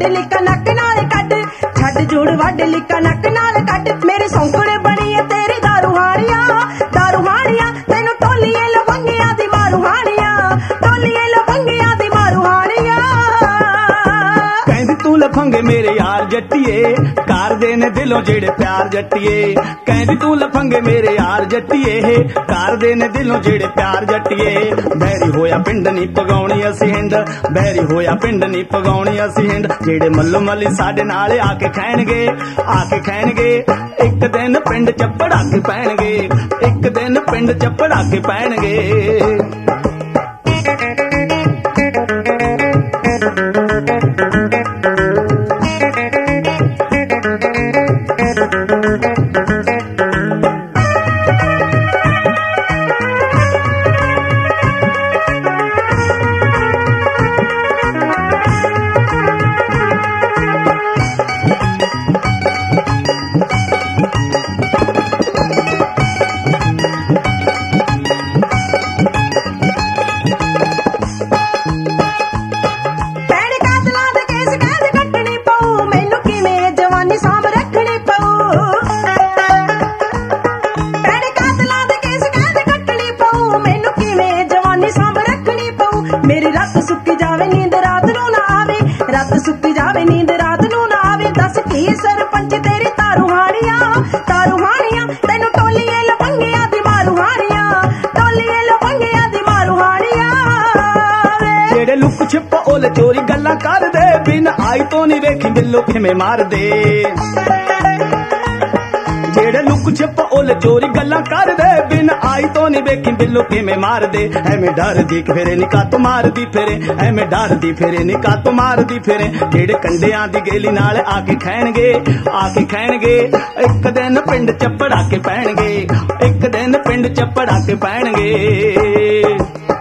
ਵੱਢ ਲਈ ਕਨਕ ਨਾਲ ਕੱਢ, ਛੱਡ ਜੂੜ ਵੱਢ ਲਈ ਕਨਕ ਨਾਲ ਕੱਢ। ਮੇਰੀ ਸੌਂਕਣ ਬਣੀ ਏ ਤੇਰੀ ਦਾਰੂ ਹਾਣੀਆਂ, ਦਾਰੂ ਹਾਣੀਆਂ ਤੈਨੂੰ ਟੋਲੀਏ ਲਵੰਗਿਆਂ ਦੀ ਮਾਰੂ ਹਾਣੀਆਂ, ਟੋਲੀਏ ਲਵੰਗਿਆਂ ਦੀ ਮਾਰੂ ਹਾਣੀਆਂ। ਕਹਿੰਦੀ ਤੂੰ ਲਫੰਗੇ ਮੇਰੇ ਯਾਰ ਜੱਟੀਏ, ਕਰਦੇ ਨੇ ਦਿਲੋਂ ਜਿਹੜੇ ਪਿਆਰ ਜੱਟੀਏ। ਕਹਿੰਦੀ ਤੂੰ ਲਫੰਗੇ ਮੇਰੇ ਯਾਰ ਜੱਟੀਏ, ਕਰਦੇ ਨੇ ਦਿਲੋਂ ਜਿਹੜੇ ਪਿਆਰ ਜੱਟੀਏ। ਬੈਰੀ ਹੋਇਆ ਪਿੰਡ ਨੀ ਪਗਾਉਣੀ ਅਸੀਂ ਹਿੰਡ, ਬੈਰੀ ਹੋਇਆ ਪਿੰਡ ਨੀ ਪਗਾਉਣੀ ਅਸੀਂ ਹਿੰਡ। ਜਿਹੜੇ ਮੱਲੋ ਮੱਲੀ ਸਾਡੇ ਨਾਲ ਆ ਕੇ ਖੈਣਗੇ, ਆ ਕੇ ਖੈਣਗੇ। ਇੱਕ ਦਿਨ ਪਿੰਡ ਚ ਪੜਾਕੇ ਪੈਣਗੇ, ਇੱਕ ਦਿਨ ਪਿੰਡ ਚ ਪੜਾਕੇ ਪੈਣਗੇ। ਮੇਰੀ ਰੱਤ ਸੁੱਕੀ ਜਾਵੇ ਨੀਂਦ ਰਾਤ ਨੂੰ ਨਾ ਆਵੇ, ਰੱਤ ਸੁੱਕੀ ਜਾਵੇ ਨੀਂਦ ਰਾਤ ਨੂੰ ਨਾ ਆਵੇ। ਦੱਸ ਕੀ ਸਰਪੰਚ ਤੇਰੀ ਤਾਰੂ ਹਾਣੀਆਂ, ਤਾਰੂ ਹਾਣੀਆਂ ਤੈਨੂੰ ਟੋਲੀਏ ਲਵੰਗਿਆਂ ਦੀ ਮਾਰੂ ਹਾਣੀਆਂ, ਟੋਲੀਏ ਲਵੰਗਿਆਂ ਦੀ ਮਾਰੂ ਹਾਣੀਆਂ। ਜਿਹੜੇ ਲੁੱਕ ਛਿਪ ਓਲ ਚੋਰੀ ਗੱਲਾਂ ਕਰਦੇ, ਬਿਨ ਆਈ ਤੋਂ ਨੀ ਵੇਖੀ ਬਿੱਲੋ ਕਿਵੇਂ ਮਾਰਦੇ। ਜਿਹੜੇ ਲੁੱਕ ਛਿਪ ਓਲ ਚੋਰੀ ਗੱਲਾਂ ਕਰਦੇ, ਬਿਨ ਆਈ ਤੋਂ ਨੀ ਵੇਖੀ ਬਿੱਲੋ ਕਿਵੇਂ ਮਾਰਦੇ। ਐਵੇਂ ਡਰਦੀ ਫਿਰੇ ਨੀ ਕਾਤੋਂ ਮਾਰਦੀ ਫਿਰੇ, ਐਵੇਂ ਡਰਦੀ ਫਿਰੇ ਨੀ ਕਾਤੋਂ ਮਾਰਦੀ ਫਿਰੇ। ਜਿਹੜੇ ਕੰਡਿਆਂ ਦੀ ਗੇਲੀ ਨਾਲ ਆ ਕੇ ਖੈਣਗੇ, ਆ ਕੇ ਖੈਣਗੇ। ਇੱਕ ਦਿਨ ਪਿੰਡ ਚ ਪੜਾਕੇ ਪੈਣਗੇ, ਇੱਕ ਦਿਨ ਪਿੰਡ ਚ ਪੜਾਕੇ ਪੈਣਗੇ।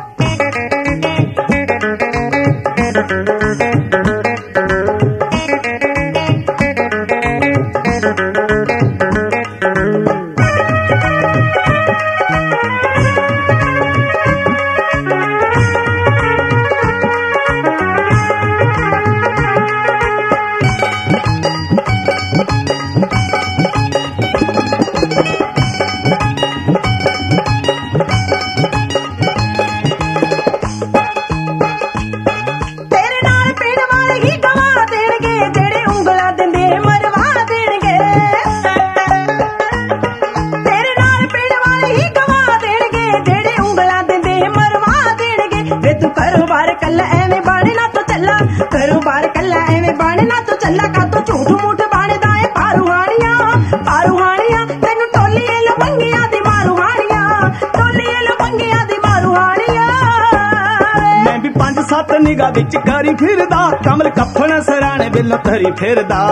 ਕਾਰੋਬਾਰ ਕੱਲਾ ਐਵੇਂ ਬਾਣਨਾ ਤੋਂ ਚੱਲਾ, ਕਾਰੋਬਾਰ ਕੱਲਾ ਐਵੇਂ ਬਾਣਨਾ ਤੋਂ ਚੱਲਾ। ਕਾਤੋਂ ਝੂਠ ਮੂਠ ਬਣਦਾ ਏ ਪਾਰੂ ਹਾਣੀਆਂ, ਪਾਰੂ ਹਾਣੀਆਂ ਤੈਨੂੰ ਟੋਲੀਏ ਲਵੰਗਿਆਂ ਦੀ ਮਾਰੂ ਹਾਣੀਆਂ, ਟੋਲੀਏ ਲਵੰਗਿਆਂ ਦੀ ਮਾਰੂ ਹਾਣੀਆਂ। ਮੈਂ ਵੀ 5-7 ਨਿਗਾਹ ਵਿੱਚ ਕਰੀ ਫਿਰਦਾ, ਕਮਲ ਕੱਫਣ ਸਰਾਣੇ ਬਿੱਲੋ ਧਰੀ ਫਿਰਦਾ।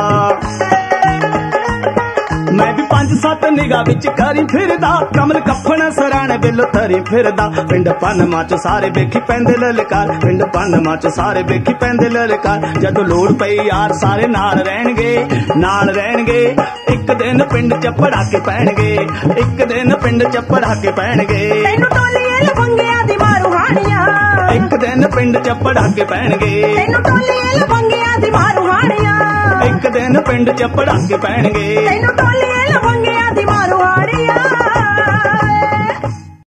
ਮੈਂ ਵੀ 5-7 ਨਿਗਾਹ ਵਿੱਚ ਕਰੀ ਫਿਰਦਾ, ਕਮਲ ਕੱਫਣ ਸਰਾਣੇ ਬਿੱਲੋ ਧਰੀ ਫਿਰਦਾ। ਪਿੰਡ ਪਨਮਾ ਚ ਸਾਰੇ ਵੇਖੀ ਪੈਂਦੇ ਲਲਕਾਰ, ਪਿੰਡ ਪਨਮਾ ਚ ਸਾਰੇ ਵੇਖੀ ਪੈਂਦੇ ਲਲਕਾਰ। ਜਦੋਂ ਲੋੜ ਪਈ ਯਾਰ ਸਾਰੇ ਨਾਲ ਰਹਿਣਗੇ, ਨਾਲ ਰਹਿਣਗੇ। ਇੱਕ ਦਿਨ ਪਿੰਡ ਚ ਪੜਾਕੇ ਪੈਣਗੇ, ਇੱਕ ਦਿਨ ਪਿੰਡ ਚ ਪੜਾਕੇ ਪੈਣਗੇ। ਤੈਨੂੰ ਟੋਲੀਏ ਲਵੰਗਿਆਂ ਦੀ ਮਾਰੂ ਹਾਣੀਆਂ, ਇੱਕ ਦਿਨ ਪਿੰਡ ਚ ਪੜਾਕੇ ਪੈਣਗੇ। ਤੈਨੂੰ ਟੋਲੀਏ ਲਵੰਗਿਆਂ ਦੀ ਮਾਰੂ ਹਾਣੀਆਂ, ਇੱਕ ਦਿਨ ਪਿੰਡ ਚ ਪੜਾਕੇ ਪੈਣਗੇ। ਤੈਨੂੰ ਟੋਲੀਏ ਲਵੰਗਿਆਂ